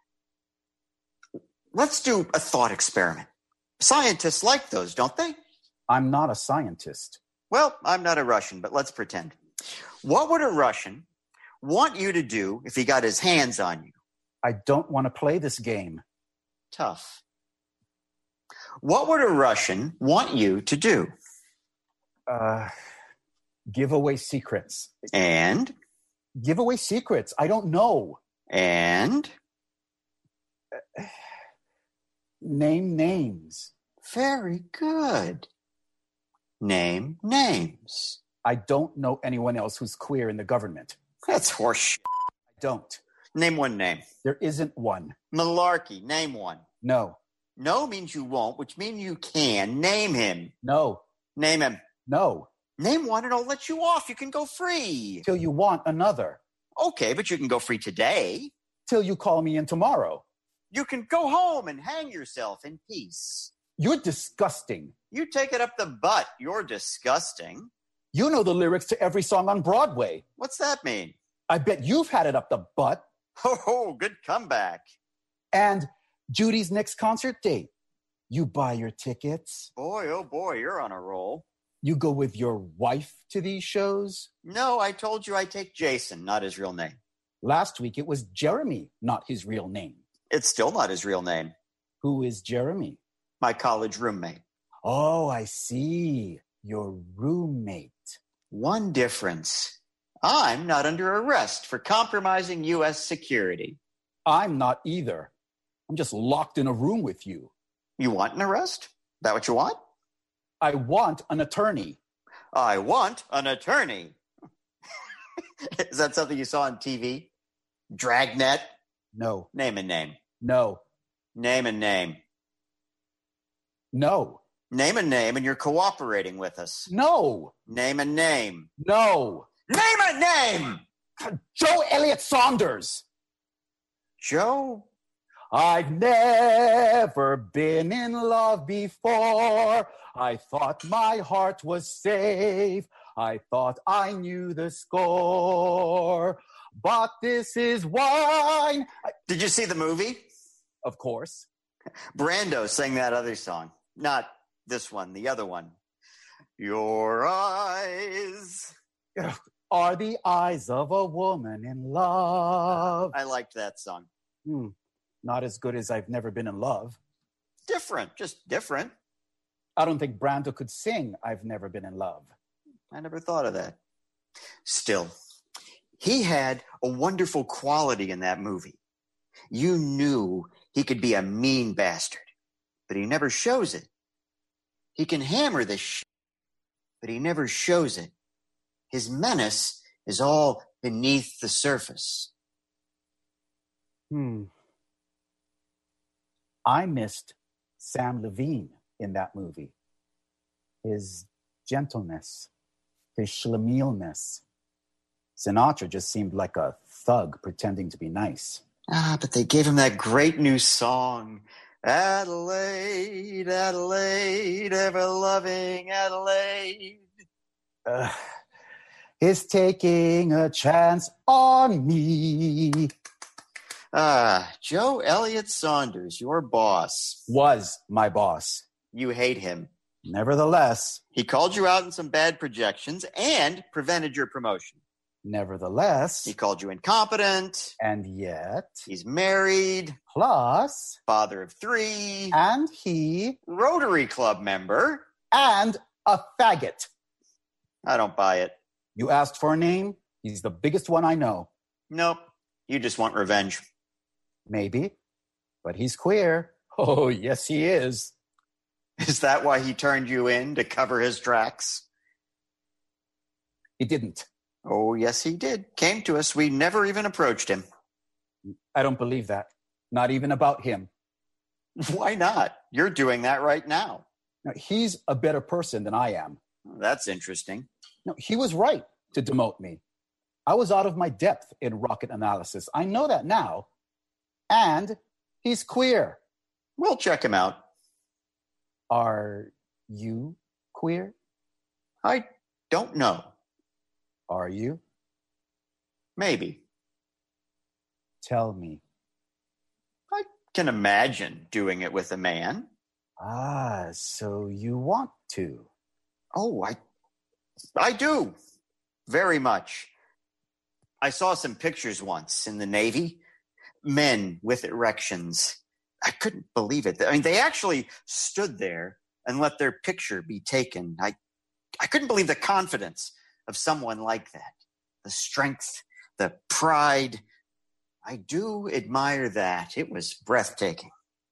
S5: Let's do a thought experiment. Scientists like those, don't they?
S6: I'm not a scientist.
S5: Well, I'm not a Russian, but let's pretend. What would a Russian want you to do if he got his hands on you?
S6: I don't want to play this game.
S5: Tough. What would a Russian want you to do?
S6: Uh, give away secrets.
S5: And?
S6: Give away secrets. I don't know.
S5: And?
S6: Uh, name names.
S5: Very good. Name names.
S6: I don't know anyone else who's queer in the government.
S5: That's horseshit.
S6: I don't.
S5: Name one name.
S6: There isn't one.
S5: Malarkey. Name one.
S6: No.
S5: No means you won't, which means you can. Name him.
S6: No.
S5: Name him.
S6: No.
S5: Name one and I'll let you off. You can go free.
S6: Till you want another.
S5: Okay, but you can go free today.
S6: Till you call me in tomorrow.
S5: You can go home and hang yourself in peace.
S6: You're disgusting.
S5: You take it up the butt. You're disgusting.
S6: You know the lyrics to every song on Broadway.
S5: What's that mean?
S6: I bet you've had it up the butt.
S5: Oh, good comeback.
S6: And Judy's next concert date. You buy your tickets.
S5: Boy, oh boy, you're on a roll.
S6: You go with your wife to these shows?
S5: No, I told you I take Jason, not his real name.
S6: Last week it was Jeremy, not his real name.
S5: It's still not his real name.
S6: Who is Jeremy?
S5: My college roommate.
S6: Oh, I see. Your roommate.
S5: One difference. I'm not under arrest for compromising U S security.
S6: I'm not either. I'm just locked in a room with you.
S5: You want an arrest? Is that what you want?
S6: I want an attorney.
S5: I want an attorney. Is that something you saw on T V? Dragnet?
S6: No.
S5: Name a name.
S6: No.
S5: Name a name.
S6: No.
S5: Name a name and you're cooperating with us.
S6: No.
S5: Name a name.
S6: No.
S5: Name a name!
S6: Joe Elliott Saunders.
S5: Joe?
S6: I've never been in love before. I thought my heart was safe. I thought I knew the score. But this is wine.
S5: Did you see the movie?
S6: Of course.
S5: Brando sang that other song. Not this one, the other one. Your eyes
S6: are the eyes of a woman in love.
S5: I liked that song.
S6: Hmm. Not as good as I've never been in love.
S5: Different, just different.
S6: I don't think Brando could sing I've Never Been in Love.
S5: I never thought of that. Still, he had a wonderful quality in that movie. You knew he could be a mean bastard, but he never shows it. He can hammer this shit, but he never shows it. His menace is all beneath the surface.
S6: Hmm. I missed Sam Levine in that movie. His gentleness, his schlemielness. Sinatra just seemed like a thug pretending to be nice.
S5: Ah, but they gave him that great new song. Adelaide, Adelaide, ever-loving Adelaide.
S6: Uh, is taking a chance on me.
S5: Ah, Joe Elliott Saunders, your boss.
S6: Was my boss.
S5: You hate him.
S6: Nevertheless.
S5: He called you out in some bad projections and prevented your promotion.
S6: Nevertheless.
S5: He called you incompetent.
S6: And yet.
S5: He's married.
S6: Plus.
S5: Father of three.
S6: And he.
S5: Rotary Club member.
S6: And a faggot.
S5: I don't buy it.
S6: You asked for a name? He's the biggest one I know.
S5: Nope. You just want revenge.
S6: Maybe. But he's queer. Oh, yes, he is.
S5: Is that why he turned you in, to cover his tracks?
S6: He didn't.
S5: Oh, yes, he did. Came to us. We never even approached him.
S6: I don't believe that. Not even about him.
S5: Why not? You're doing that right now.
S6: Now, he's a better person than I am.
S5: That's interesting.
S6: No, he was right to demote me. I was out of my depth in rocket analysis. I know that now. And he's queer.
S5: We'll check him out.
S6: Are you queer?
S5: I don't know.
S6: Are you?
S5: Maybe.
S6: Tell me.
S5: I can imagine doing it with a man.
S6: Ah, so you want to?
S5: Oh, I, I do. Very much. I saw some pictures once in the Navy. Men with erections. I couldn't believe it. I mean, they actually stood there and let their picture be taken. I, I couldn't believe the confidence of someone like that. The strength, the pride. I do admire that. It was breathtaking.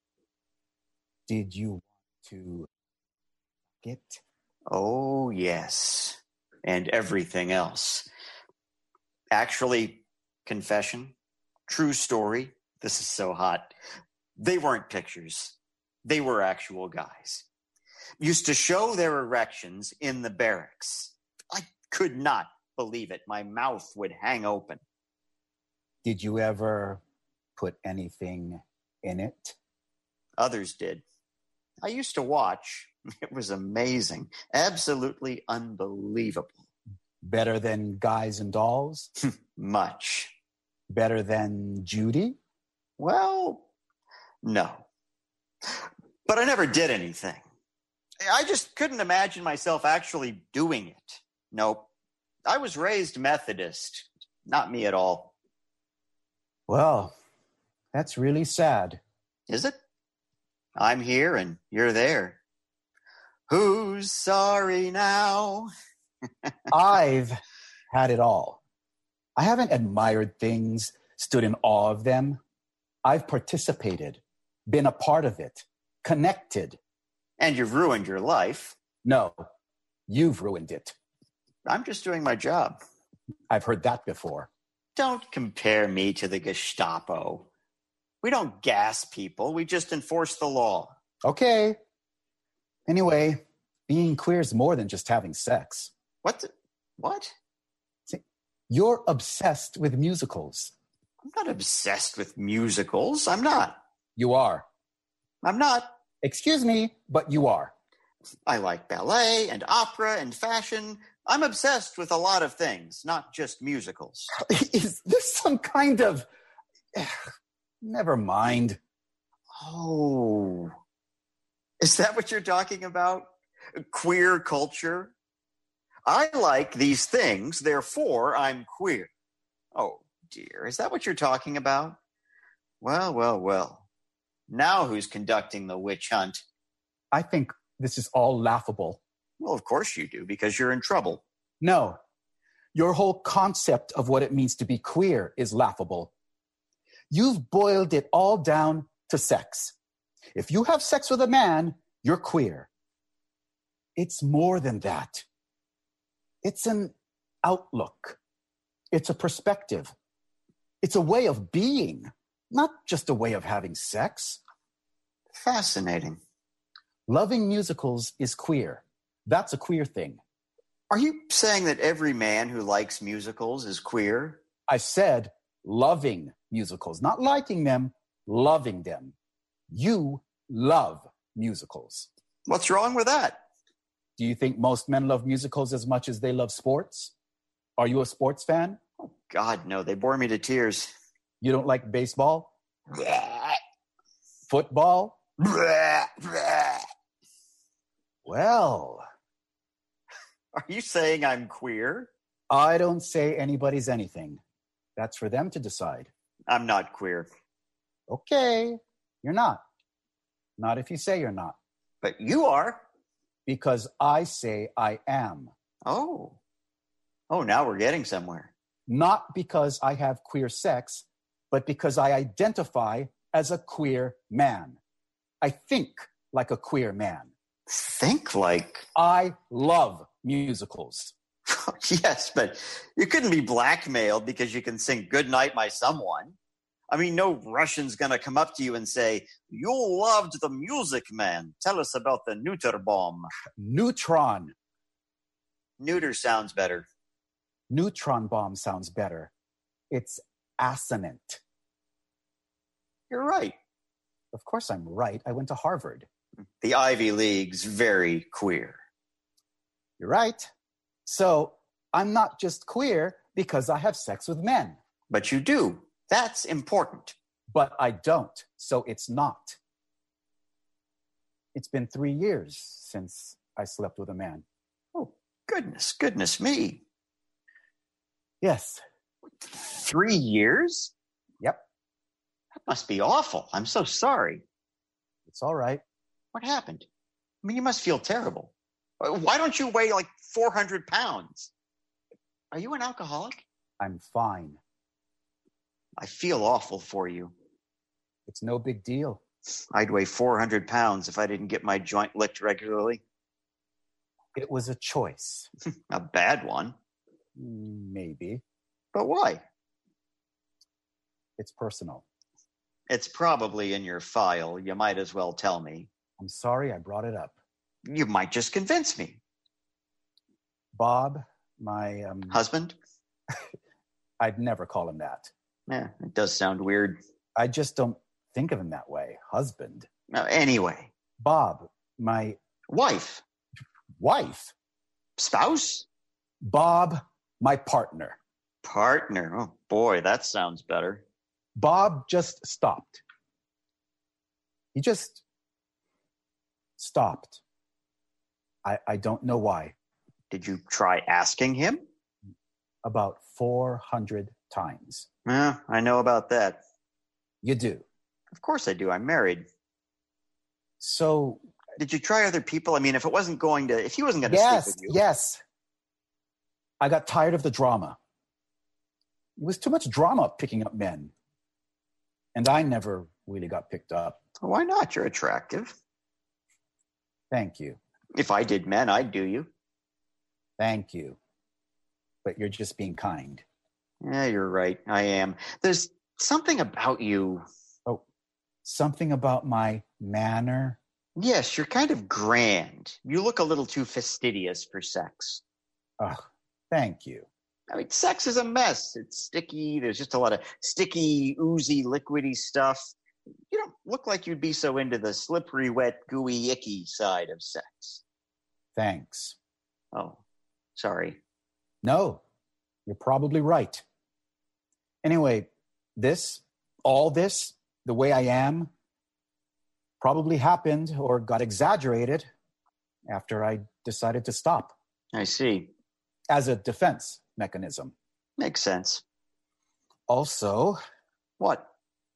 S6: Did you want to get?
S5: Oh, yes. And everything else. Actually, confession, true story. This is so hot. They weren't pictures. They were actual guys. Used to show their erections in the barracks. I could not believe it. My mouth would hang open.
S6: Did you ever put anything in it?
S5: Others did. I used to watch. It was amazing. Absolutely unbelievable.
S6: Better than Guys and Dolls?
S5: Much.
S6: Better than Judy?
S5: Well, no. But I never did anything. I just couldn't imagine myself actually doing it. Nope. I was raised Methodist. Not me at all.
S6: Well, that's really sad.
S5: Is it? I'm here and you're there. Who's sorry now?
S6: I've had it all. I haven't admired things, stood in awe of them. I've participated, been a part of it, connected.
S5: And you've ruined your life.
S6: No, you've ruined it.
S5: I'm just doing my job.
S6: I've heard that before.
S5: Don't compare me to the Gestapo. We don't gas people. We just enforce the law.
S6: Okay. Anyway, being queer is more than just having sex.
S5: What? The, what?
S6: See, you're obsessed with musicals.
S5: I'm not obsessed with musicals. I'm not.
S6: You are.
S5: I'm not.
S6: Excuse me, but you are.
S5: I like ballet and opera and fashion. I'm obsessed with a lot of things, not just musicals.
S6: Is this some kind of... Never mind.
S5: Oh. Is that what you're talking about? Queer culture? I like these things, therefore I'm queer. Oh, dear. Is that what you're talking about? Well, well, well. Now who's conducting the witch hunt?
S6: I think this is all laughable.
S5: Well, of course you do, because you're in trouble.
S6: No. Your whole concept of what it means to be queer is laughable. You've boiled it all down to sex. If you have sex with a man, you're queer. It's more than that. It's an outlook. It's a perspective. It's a way of being, not just a way of having sex.
S5: Fascinating.
S6: Loving musicals is queer. That's a queer thing.
S5: Are you saying that every man who likes musicals is queer?
S6: I said loving musicals, not liking them, loving them. You love musicals.
S5: What's wrong with that?
S6: Do you think most men love musicals as much as they love sports? Are you a sports fan?
S5: Oh, God, no. They bore me to tears.
S6: You don't like baseball? Football? Well,
S5: are you saying I'm queer?
S6: I don't say anybody's anything. That's for them to decide.
S5: I'm not queer.
S6: Okay, you're not. Not if you say you're not.
S5: But you are.
S6: Because I say I am.
S5: Oh. Oh, now we're getting somewhere.
S6: Not because I have queer sex, but because I identify as a queer man. I think like a queer man.
S5: Think like...
S6: I love musicals.
S5: Yes, but you couldn't be blackmailed because you can sing Goodnight, My Someone. I mean, no Russian's going to come up to you and say, you loved the music, man. Tell us about the neuter bomb.
S6: Neutron.
S5: Neuter sounds better.
S6: Neutron bomb sounds better. It's assonant.
S5: You're right.
S6: Of course I'm right. I went to Harvard.
S5: The Ivy League's very queer.
S6: You're right. So I'm not just queer because I have sex with men.
S5: But you do. That's important.
S6: But I don't, so it's not. It's been three years since I slept with a man.
S5: Oh, goodness, goodness me.
S6: Yes.
S5: Three years?
S6: Yep.
S5: That must be awful. I'm so sorry.
S6: It's all right.
S5: What happened? I mean, you must feel terrible. Why don't you weigh like four hundred pounds? Are you an alcoholic?
S6: I'm fine.
S5: I feel awful for you.
S6: It's no big deal.
S5: I'd weigh four hundred pounds if I didn't get my joint licked regularly.
S6: It was a choice.
S5: A bad one.
S6: Maybe.
S5: But why?
S6: It's personal.
S5: It's probably in your file. You might as well tell me.
S6: I'm sorry I brought it up.
S5: You might just convince me.
S6: Bob, my... Um,
S5: husband?
S6: I'd never call him that.
S5: Yeah, it does sound weird.
S6: I just don't think of him that way. Husband.
S5: No, anyway.
S6: Bob, my...
S5: Wife.
S6: Wife?
S5: Spouse?
S6: Bob, my partner.
S5: Partner? Oh, boy, that sounds better.
S6: Bob just stopped. He just stopped. I, I don't know why.
S5: Did you try asking him?
S6: About four hundred times.
S5: Yeah, I know about that.
S6: You do?
S5: Of course I do. I'm married.
S6: So...
S5: Did you try other people? I mean, if it wasn't going to... If he wasn't going to
S6: yes,
S5: sleep with you...
S6: Yes, I got tired of the drama. It was too much drama picking up men. And I never really got picked up.
S5: Why not? You're attractive.
S6: Thank you.
S5: If I did men, I'd do you.
S6: Thank you. But you're just being kind.
S5: Yeah, you're right. I am. There's something about you.
S6: Oh, something about my manner?
S5: Yes, you're kind of grand. You look a little too fastidious for sex.
S6: Oh, thank you.
S5: I mean, sex is a mess. It's sticky. There's just a lot of sticky, oozy, liquidy stuff. You don't look like you'd be so into the slippery, wet, gooey, icky side of sex.
S6: Thanks.
S5: Oh, sorry.
S6: No, you're probably right. Anyway, this, all this, the way I am, probably happened or got exaggerated after I decided to stop.
S5: I see.
S6: As a defense mechanism.
S5: Makes sense.
S6: Also...
S5: What?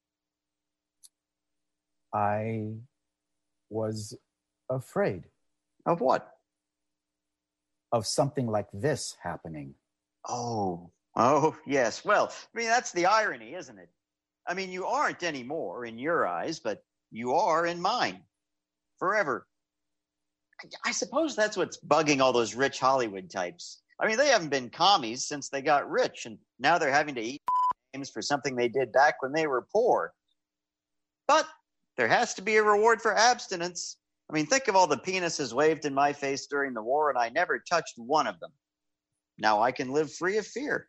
S6: I was afraid.
S5: Of what?
S6: Of something like this happening.
S5: Oh, oh, yes. Well, I mean, that's the irony, isn't it? I mean, you aren't anymore in your eyes, but you are in mine. Forever. I suppose that's what's bugging all those rich Hollywood types. I mean, they haven't been commies since they got rich, and now they're having to eat names for something they did back when they were poor. But there has to be a reward for abstinence. I mean, think of all the penises waved in my face during the war, and I never touched one of them. Now I can live free of fear.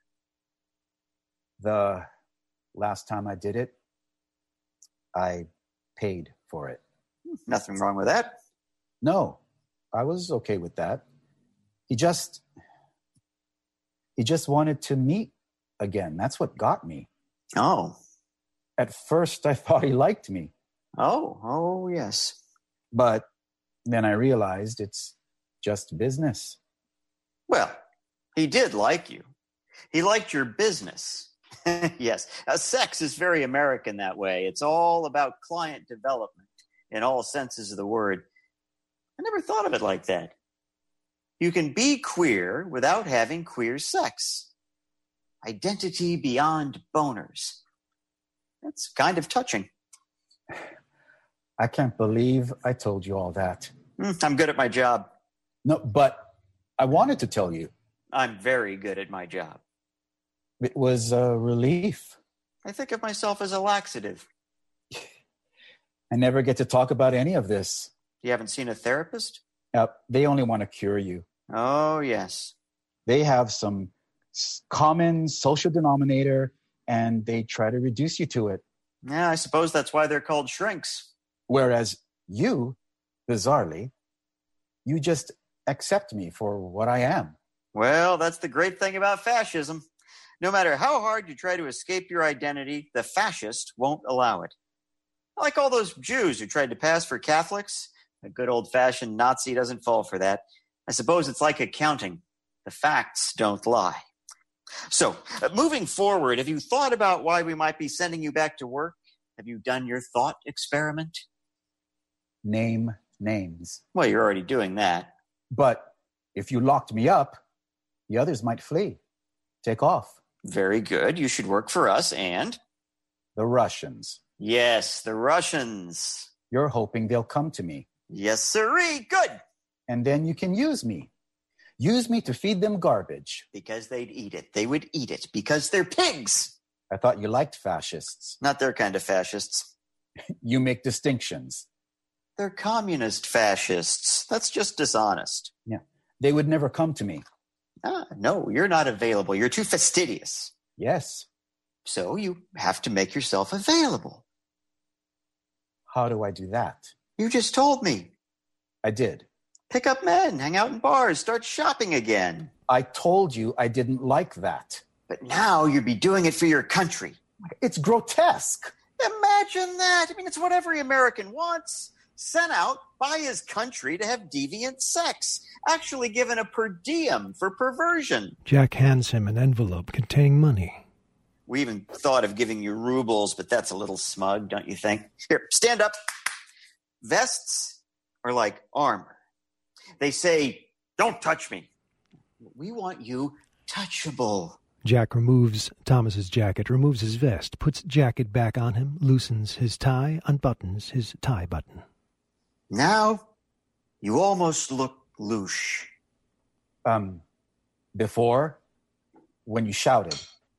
S6: The last time I did it, I paid for it.
S5: Nothing wrong with that.
S6: No, I was okay with that. He just... He just wanted to meet again. That's what got me.
S5: Oh.
S6: At first, I thought he liked me.
S5: Oh, oh, yes.
S6: But then I realized it's just business.
S5: Well, he did like you. He liked your business. Yes. Uh, sex is very American that way. It's all about client development in all senses of the word. I never thought of it like that. You can be queer without having queer sex. Identity beyond boners. That's kind of touching.
S6: I can't believe I told you all that.
S5: Mm, I'm good at my job.
S6: No, but I wanted to tell you.
S5: I'm very good at my job.
S6: It was a relief.
S5: I think of myself as a laxative.
S6: I never get to talk about any of this.
S5: You haven't seen a therapist?
S6: Uh, they only want to cure you.
S5: Oh, yes.
S6: They have some s- common social denominator, and they try to reduce you to it.
S5: Yeah, I suppose that's why they're called shrinks.
S6: Whereas you, bizarrely, you just accept me for what I am.
S5: Well, that's the great thing about fascism. No matter how hard you try to escape your identity, the fascist won't allow it. Like all those Jews who tried to pass for Catholics, a good old-fashioned Nazi doesn't fall for that. I suppose it's like accounting. The facts don't lie. So, uh, moving forward, have you thought about why we might be sending you back to work? Have you done your thought experiment?
S6: Name names.
S5: Well, you're already doing that.
S6: But if you locked me up, the others might flee. Take off.
S5: Very good. You should work for us and...
S6: The Russians.
S5: Yes, the Russians.
S6: You're hoping they'll come to me.
S5: Yes, sirree. Good.
S6: And then you can use me. Use me to feed them garbage.
S5: Because they'd eat it. They would eat it because they're pigs.
S6: I thought you liked fascists.
S5: Not their kind of fascists.
S6: You make distinctions.
S5: They're communist fascists. That's just dishonest.
S6: Yeah. They would never come to me.
S5: Ah, no, you're not available. You're too fastidious.
S6: Yes.
S5: So you have to make yourself available.
S6: How do I do that?
S5: You just told me.
S6: I did.
S5: Pick up men, hang out in bars, start shopping again.
S6: I told you I didn't like that.
S5: But now you'd be doing it for your country.
S6: It's grotesque.
S5: Imagine that. I mean, it's what every American wants. Sent out by his country to have deviant sex. Actually given a per diem for perversion.
S1: Jack hands him an envelope containing money.
S5: We even thought of giving you rubles, but that's a little smug, don't you think? Here, stand up. Vests are like armor. They say, don't touch me. We want you touchable.
S1: Jack removes Thomas's jacket, removes his vest, puts jacket back on him, loosens his tie, unbuttons his tie button.
S5: Now, you almost look louche.
S6: Um, before, when you shouted,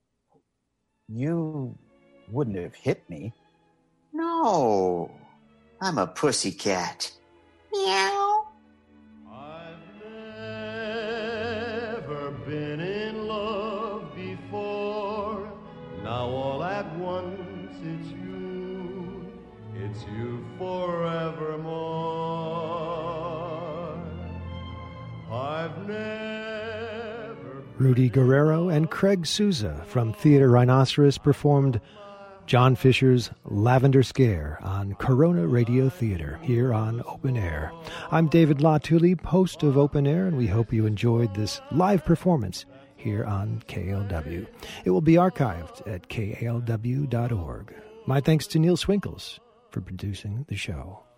S6: you wouldn't have hit me.
S5: No, I'm a pussycat. Meow.
S3: I've never been in love before. Now all at once it's you. It's you forevermore. I've never...
S1: Rudy Guerrero and Craig Souza from Theater Rhinoceros performed John Fisher's Lavender Scare on Corona Radio Theater here on Open Air. I'm David LaTulip, host of Open Air, and we hope you enjoyed this live performance here on K L W. It will be archived at K A L W dot org. My thanks to Neil Swinkles for producing the show.